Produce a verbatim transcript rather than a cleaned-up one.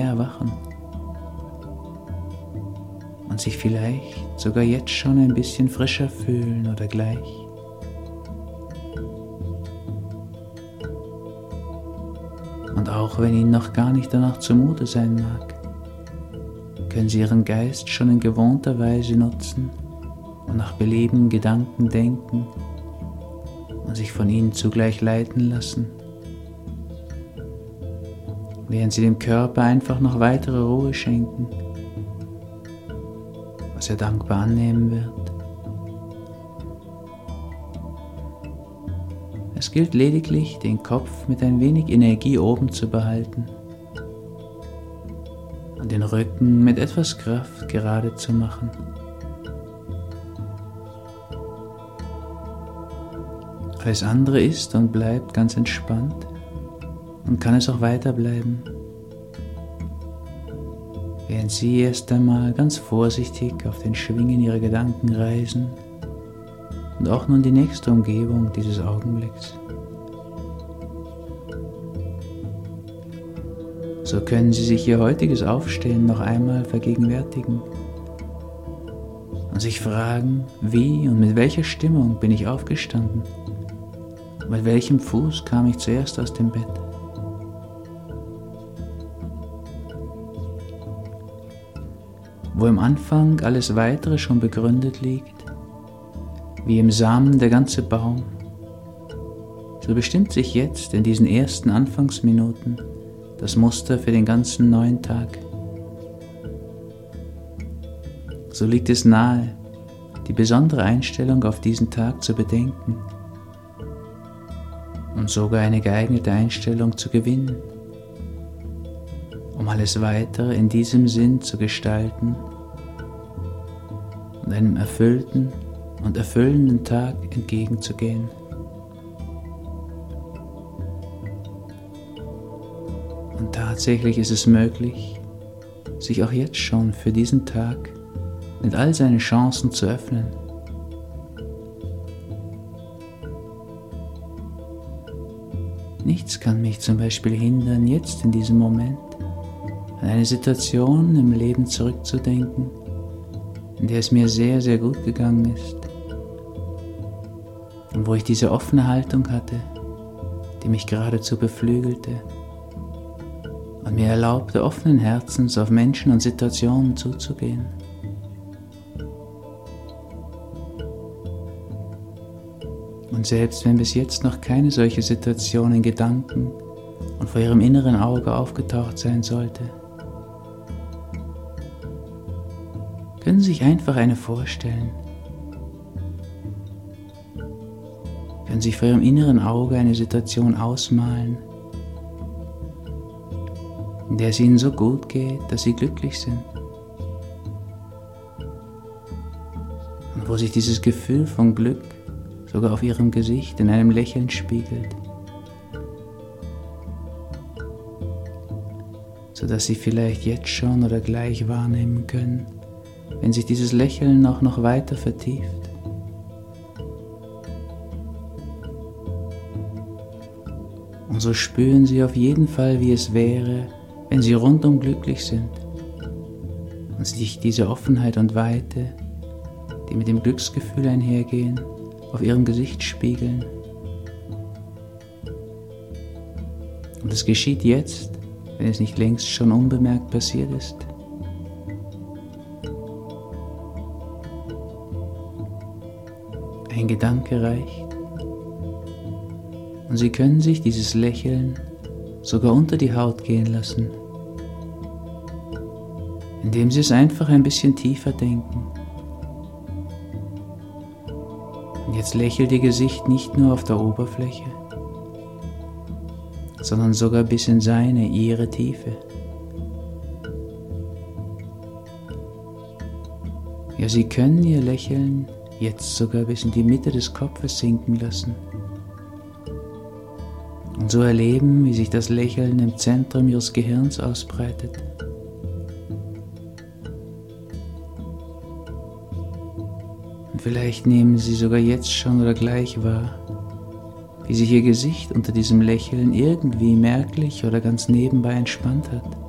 mehr erwachen und sich vielleicht sogar jetzt schon ein bisschen frischer fühlen oder gleich. Und auch wenn Ihnen noch gar nicht danach zumute sein mag, können Sie Ihren Geist schon in gewohnter Weise nutzen und nach Belieben Gedanken denken und sich von ihnen zugleich leiten lassen, während Sie dem Körper einfach noch weitere Ruhe schenken, was er dankbar annehmen wird. Es gilt lediglich, den Kopf mit ein wenig Energie oben zu behalten und den Rücken mit etwas Kraft gerade zu machen. Alles andere ist und bleibt ganz entspannt und kann es auch weiter bleiben, während Sie erst einmal ganz vorsichtig auf den Schwingen Ihrer Gedanken reisen und auch nun die nächste Umgebung dieses Augenblicks. So können Sie sich Ihr heutiges Aufstehen noch einmal vergegenwärtigen und sich fragen, wie und mit welcher Stimmung bin ich aufgestanden? Mit welchem Fuß kam ich zuerst aus dem Bett? Wo im Anfang alles Weitere schon begründet liegt, wie im Samen der ganze Baum, so bestimmt sich jetzt in diesen ersten Anfangsminuten das Muster für den ganzen neuen Tag. So liegt es nahe, die besondere Einstellung auf diesen Tag zu bedenken und sogar eine geeignete Einstellung zu gewinnen, um alles Weitere in diesem Sinn zu gestalten und einem erfüllten und erfüllenden Tag entgegenzugehen. Und tatsächlich ist es möglich, sich auch jetzt schon für diesen Tag mit all seinen Chancen zu öffnen. Nichts kann mich zum Beispiel hindern, jetzt in diesem Moment an eine Situation im Leben zurückzudenken, in der es mir sehr, sehr gut gegangen ist und wo ich diese offene Haltung hatte, die mich geradezu beflügelte und mir erlaubte, offenen Herzens auf Menschen und Situationen zuzugehen. Und selbst wenn bis jetzt noch keine solche Situation in Gedanken und vor Ihrem inneren Auge aufgetaucht sein sollte, können Sie sich einfach eine vorstellen. Können Sie vor Ihrem inneren Auge eine Situation ausmalen, in der es Ihnen so gut geht, dass Sie glücklich sind. Und wo sich dieses Gefühl von Glück sogar auf Ihrem Gesicht in einem Lächeln spiegelt, sodass Sie vielleicht jetzt schon oder gleich wahrnehmen können, wenn sich dieses Lächeln auch noch weiter vertieft. Und so spüren Sie auf jeden Fall, wie es wäre, wenn Sie rundum glücklich sind und sich diese Offenheit und Weite, die mit dem Glücksgefühl einhergehen, auf Ihrem Gesicht spiegeln. Und es geschieht jetzt, wenn es nicht längst schon unbemerkt passiert ist. Ein Gedanke reicht und Sie können sich dieses Lächeln sogar unter die Haut gehen lassen, indem Sie es einfach ein bisschen tiefer denken. Und jetzt lächelt Ihr Gesicht nicht nur auf der Oberfläche, sondern sogar bis in seine, Ihre Tiefe. Ja, Sie können Ihr Lächeln jetzt sogar bis in die Mitte des Kopfes sinken lassen und so erleben, wie sich das Lächeln im Zentrum Ihres Gehirns ausbreitet. Und vielleicht nehmen Sie sogar jetzt schon oder gleich wahr, wie sich Ihr Gesicht unter diesem Lächeln irgendwie merklich oder ganz nebenbei entspannt hat.